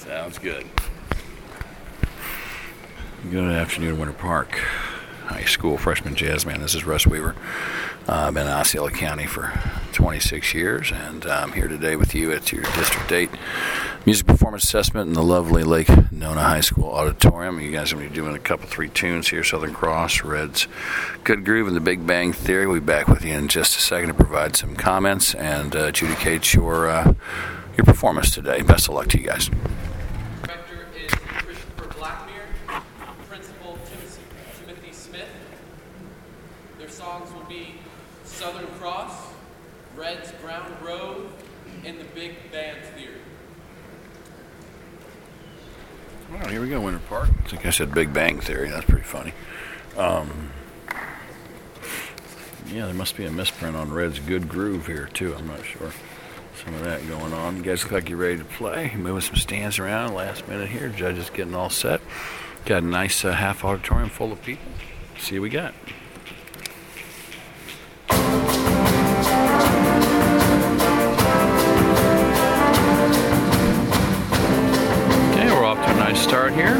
Sounds good. Good afternoon, Winter Park High School freshman jazz band. This is Russ Weaver. I've been in Osceola County for 26 years, and I'm here today with you at your District 8 Music Performance Assessment in the lovely Lake Nona High School Auditorium. You guys are going to be doing a couple, 3 tunes here, Southern Cross, Red's Good Groove, and The Big Bang Theory. We'll be back with you in just a second to provide some comments and adjudicate your performance today. Best of luck to you guys. Director is Christopher Blackmere, Principal Timothy Smith. Their songs will be Southern Cross, Red's Brown Grove, and The Big Bang Theory. Well, here we go, Winter Park. I think I said Big Bang Theory. That's pretty funny. Yeah, there must be a misprint on Red's Good Groove here, too. I'm not sure. Some of that going on. You guys look like you're ready to play. Moving some stands around last minute here. Judges getting all set. Got a nice half auditorium full of people. See what we got. Okay, we're off to a nice start here.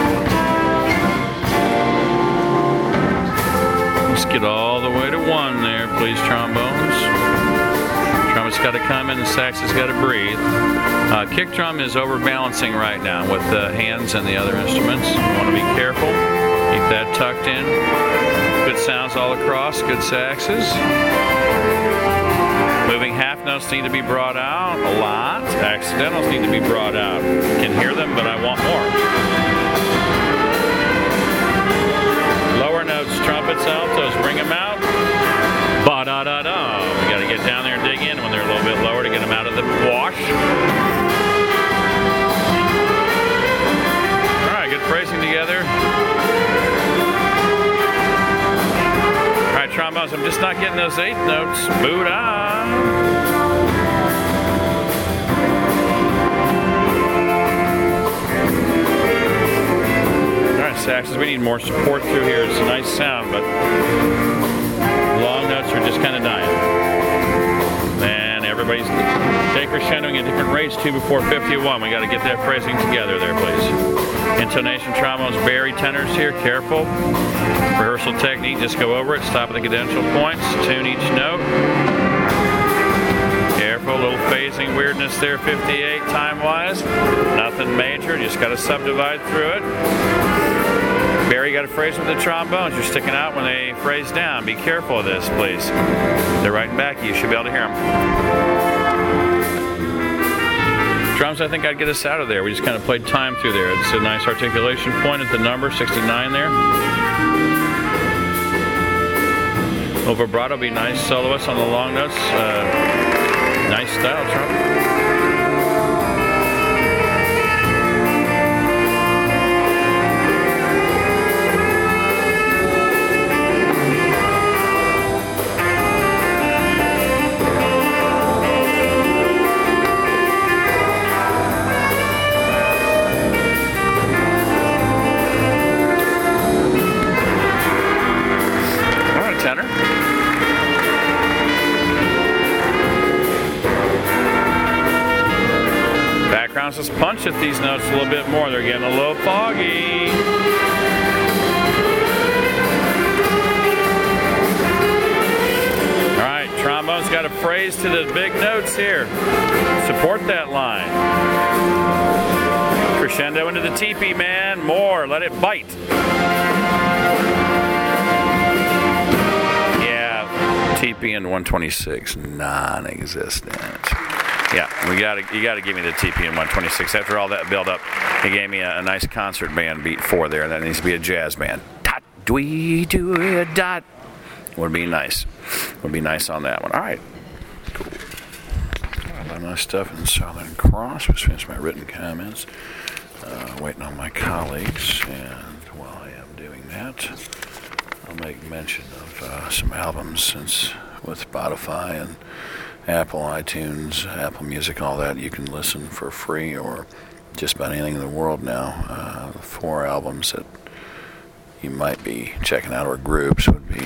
Let's get all the way to 1 there, please, trombones. Trumpet's got to come in and sax has got to breathe. Kick drum is overbalancing right now with the hands and the other instruments. You want to be careful. Keep that tucked in. Good sounds all across. Good saxes. Moving half notes need to be brought out a lot. Accidentals need to be brought out. Can hear them, but I want more. Lower notes, trumpets, altos, bring them out. Ba-da-da-da. We got to get down there and dig in when they're a little bit lower to get them out of the wash. All right, good phrasing together. All right, trombones, I'm just not getting those 8 notes. Boo-da. All right, saxes, we need more support through here. It's a nice sound, but long notes are just kind of dying. And everybody's decrescendoing at different rates, 2 before 51. We got to get that phrasing together there, please. Intonation, trombones, bari tenors here, careful. Rehearsal technique, just go over it, stop at the cadential points, tune each note. Careful, little phasing weirdness there, 58 time-wise. Nothing major, just got to subdivide through it. Barry got a phrase with the trombones. You're sticking out when they phrase down. Be careful of this, please. They're right back of you. You should be able to hear them. Drums, I think I'd get us out of there. We just kind of played time through there. It's a nice articulation point at the number, 69 there. Little vibrato, be nice. Soloists on the long notes. Nice style, trumpet. Backgrounds, let's punch at these notes a little bit more. They're getting a little foggy. All right, trombone's got a phrase to the big notes here. Support that line. Crescendo into the teepee, man. More, let it bite. Yeah, teepee in 126, non-existent. Yeah, you gotta give me the TP in 126. After all that build up, he gave me a nice concert band beat 4 there. That needs to be a jazz band. Dot, dwee, do it, dot. Would be nice. Would be nice on that one. All right, cool. Got a lot of nice stuff in Southern Cross. Just finished my written comments. Waiting on my colleagues, and while I am doing that, I'll make mention of some albums since with Spotify and Apple iTunes, Apple Music, and all that, you can listen for free or just about anything in the world now. 4 albums that you might be checking out, or groups, would be,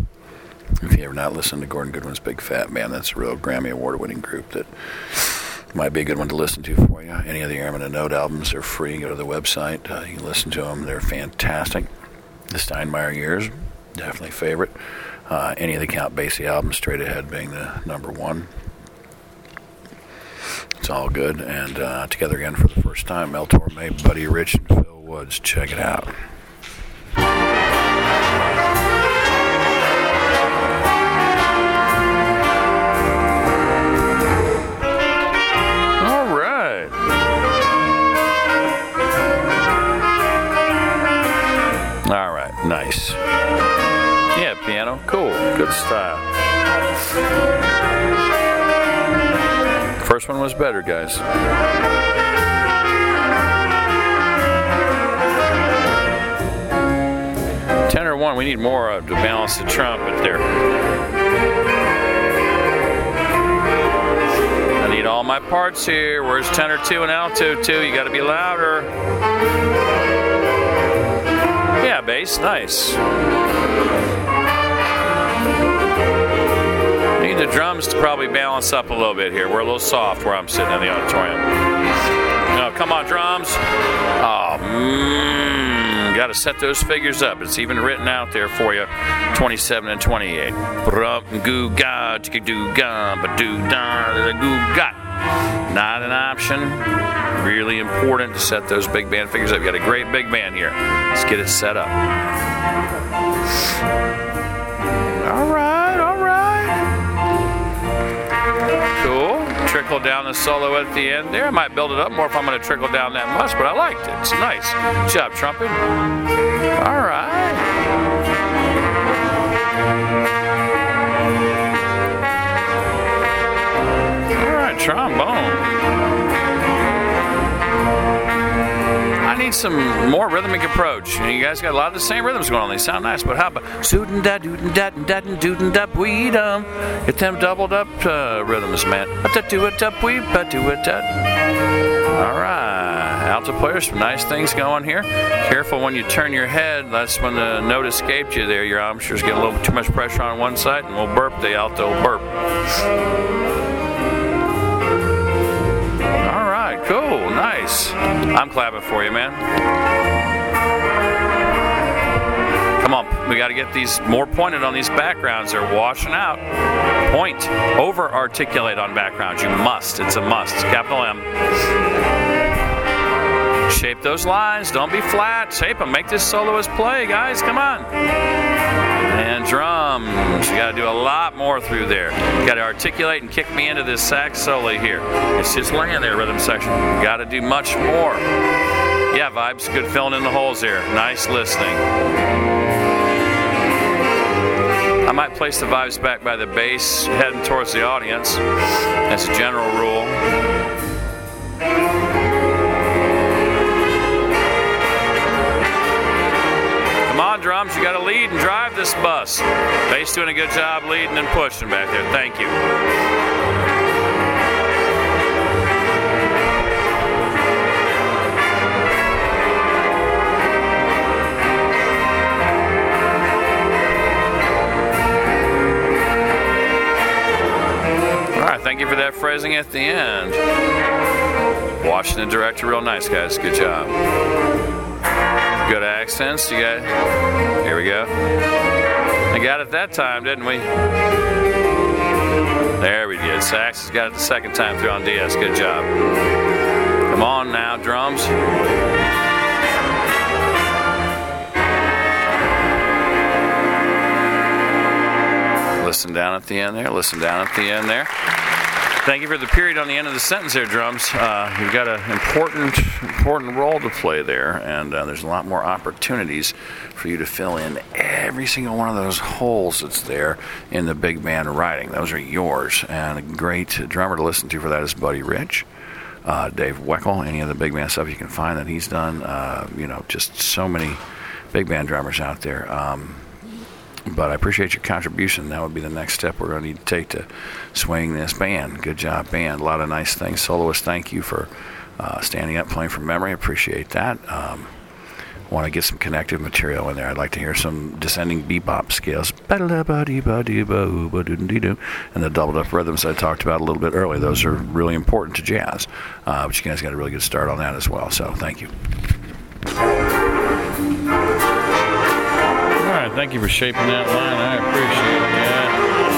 if you ever not listened to Gordon Goodwin's Big Fat Band, that's a real Grammy Award-winning group that Might be a good one to listen to for you. Any of the Airman and Note albums are free. Go to the website. You can listen to them. They're fantastic. The Steinmeier Years, definitely favorite. Any of the Count Basie albums, Straight Ahead being the number one. It's all good. And together again for the first time, Mel Torme, Buddy Rich, and Phil Woods. Check it out. All right, nice. Yeah, piano, cool, good style. First one was better, guys. Tenor 1, we need more to balance the trumpet there. I need all my parts here. Where's tenor 2 and alto 2? You got to be louder. Yeah, bass, nice. Need the drums to probably balance up a little bit here. We're a little soft where I'm sitting in the auditorium. No, come on, drums. Oh, got to set those figures up. It's even written out there for you, 27 and 28. Not an option. Really important to set those big band figures up. You got a great big band here. Let's get it set up. All right, all right. Cool. Trickle down the solo at the end there. I might build it up more if I'm going to trickle down that much, but I liked it. It's nice. Good job, trumpet. All right. All right, trombone. I need some more rhythmic approach. You guys got a lot of the same rhythms going on. They sound nice, but how about get them doubled up rhythms, man. All right, alto players, some nice things going here. Careful when you turn your head. That's when the note escaped you there. Your armchairs get a little too much pressure on one side, and we'll burp the alto burp. Cool, nice. I'm clapping for you, man. Come on, we got to get these more pointed on these backgrounds. They're washing out. Point. Over-articulate on backgrounds. You must. It's a must. Capital M. Shape those lines. Don't be flat. Shape them. Make this soloist play, guys. Come on. And drums. You got to do a lot more through there. You got to articulate and kick me into this sax solo here. It's just laying there, rhythm section. You got to do much more. Yeah, vibes. Good filling in the holes here. Nice listening. I might place the vibes back by the bass, heading towards the audience. That's a general rule. Come on, drums, you got to lead and drive this bus. Bass doing a good job leading and pushing back there. Thank you. All right, thank you for that phrasing at the end. Watching the director real nice, guys. Good job. Good accents. You got. Here we go. We got it that time, didn't we? There we go. Sax has got it the second time through on DS. Good job. Come on now, drums. Listen down at the end there. Listen down at the end there. Thank you for the period on the end of the sentence there, drums. You've got an important role to play there, and there's a lot more opportunities for you to fill in every single one of those holes that's there in the big band writing. Those are yours, and a great drummer to listen to for that is Buddy Rich. Dave Weckl, any of the big band stuff you can find that he's done. Just so many big band drummers out there. But I appreciate your contribution. That would be the next step we're going to need to take to swing this band. Good job, band. A lot of nice things. Soloist, thank you for standing up, playing from memory. Appreciate that. want to get some connective material in there. I'd like to hear some descending bebop scales. And the doubled up rhythms I talked about a little bit earlier. Those are really important to jazz. But you guys got a really good start on that as well. So thank you. All right, thank you for shaping that line. I appreciate that.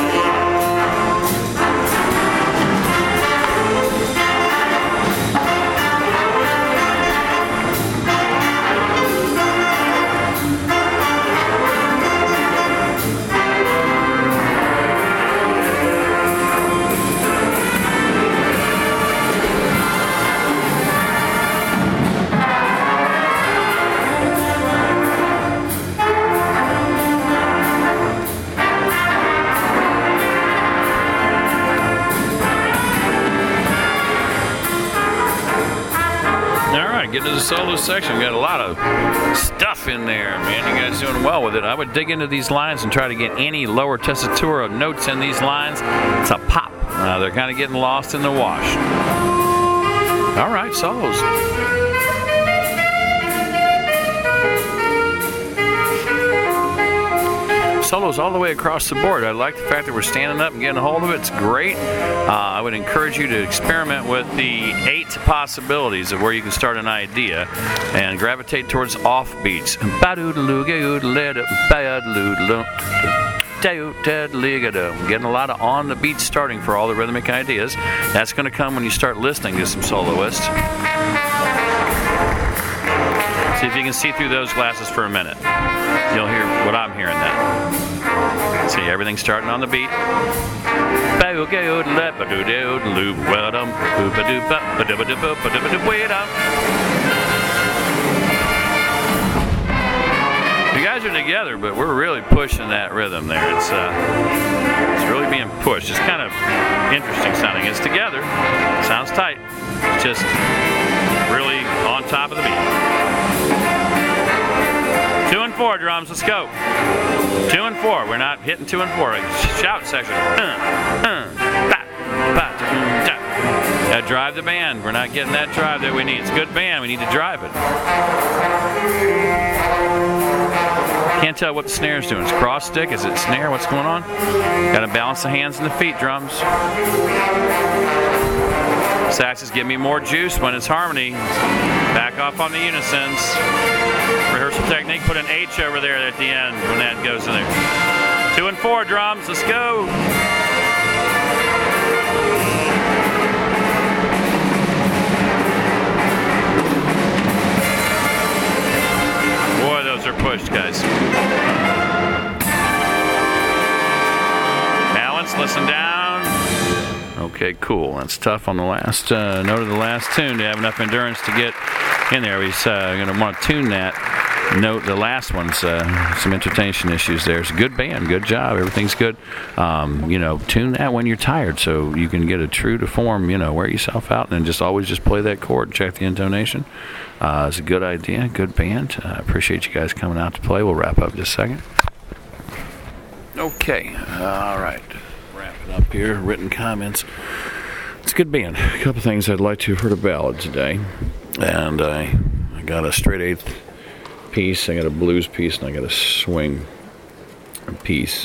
Get to the solo section. We got a lot of stuff in there, man. You guys doing well with it. I would dig into these lines and try to get any lower tessitura notes in these lines. It's a pop. They're kind of getting lost in the wash. All right, solos. Solos all the way across the board. I like the fact that we're standing up and getting a hold of it. It's great. I would encourage you to experiment with the 8 possibilities of where you can start an idea and gravitate towards offbeats. Getting a lot of on the beat starting for all the rhythmic ideas. That's going to come when you start listening to some soloists. See if you can see through those glasses for a minute. You'll hear what I'm hearing then. See, everything's starting on the beat. You guys are together, but we're really pushing that rhythm there. It's really being pushed. It's kind of interesting sounding. It's together. Sounds tight. It's just really on top of the beat. 2 and 4 drums, let's go. 2 and 4, we're not hitting 2 and 4. Shout section. Drive the band. We're not getting that drive that we need. It's a good band, we need to drive it. Can't tell what the snare's doing. It's cross stick, is it snare? What's going on? Got to balance the hands and the feet, drums. Saxes give me more juice when it's harmony. Back off on the unisons. Rehearsal technique, put an H over there at the end when that goes in there. 2 and 4 drums, let's go. Boy, those are pushed, guys. Balance, listen down. Okay, cool. That's tough on the last note of the last tune to have enough endurance to get in there. We're going to want to tune that note. The last one's some intonation issues there. It's a good band, good job. Everything's good. Tune that when you're tired so you can get a true to form. Wear yourself out and then just always just play that chord and check the intonation. It's a good idea, good band. I appreciate you guys coming out to play. We'll wrap up in just a second. Okay, all right. Wrapping up here, written comments. It's a good band. A couple things I'd like to have heard a ballad today. And I got a straight 8th piece, I got a blues piece, and I got a swing piece.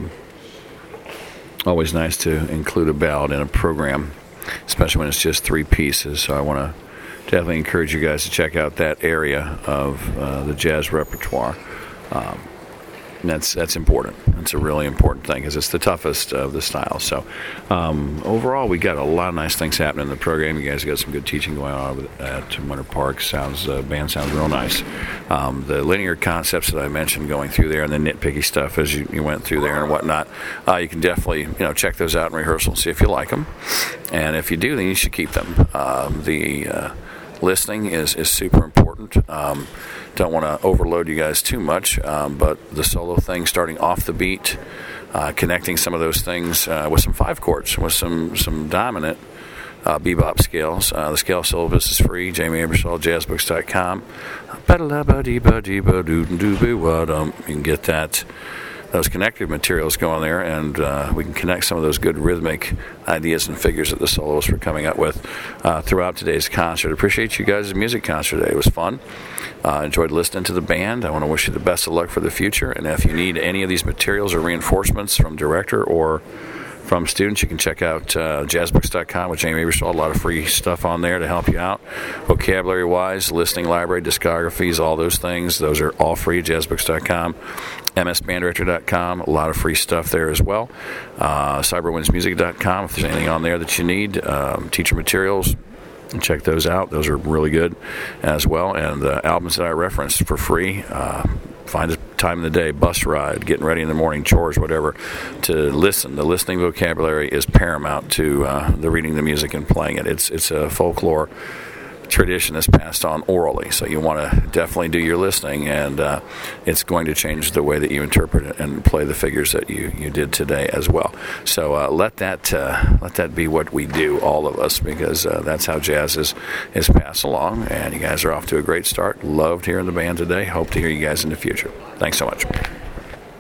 Always nice to include a ballad in a program, especially when it's just 3 pieces. So I want to definitely encourage you guys to check out that area of the jazz repertoire. And that's important. It's a really important thing because it's the toughest of the styles. So overall, we got a lot of nice things happening in the program. You guys got some good teaching going on at Winter Park. Band sounds real nice. The linear concepts that I mentioned going through there and the nitpicky stuff as you went through there and whatnot, you can definitely check those out in rehearsal and see if you like them. And if you do, then you should keep them. The listening is super important. Don't want to overload you guys too much, but the solo thing starting off the beat, connecting some of those things with some 5 chords, with some dominant bebop scales. The scale syllabus is free. Jamie Abersol, jazzbooks.com. You can get that those connective materials go in there, and we can connect some of those good rhythmic ideas and figures that the soloists were coming up with throughout today's concert. Appreciate you guys' music concert today. It was fun. Enjoyed listening to the band. I want to wish you the best of luck for the future, and if you need any of these materials or reinforcements from director or from students, you can check out jazzbooks.com with Jamie Aebersold. A lot of free stuff on there to help you out. Vocabulary-wise, listening library, discographies, all those things, those are all free at jazzbooks.com. msbanddirector.com, a lot of free stuff there as well. cyberwindsmusic.com, if there's anything on there that you need. Teacher materials, check those out. Those are really good as well. And the albums that I referenced for free, find a time in the day, bus ride, getting ready in the morning, chores, whatever, to listen. The listening vocabulary is paramount to the reading the music and playing it. It's a folklore tradition that's passed on orally, so you want to definitely do your listening, and it's going to change the way that you interpret it and play the figures that you did today as well. So let that be what we do, all of us, because that's how jazz is passed along. And you guys are off to a great start. Loved hearing the band today. Hope to hear you guys in the future. Thanks so much.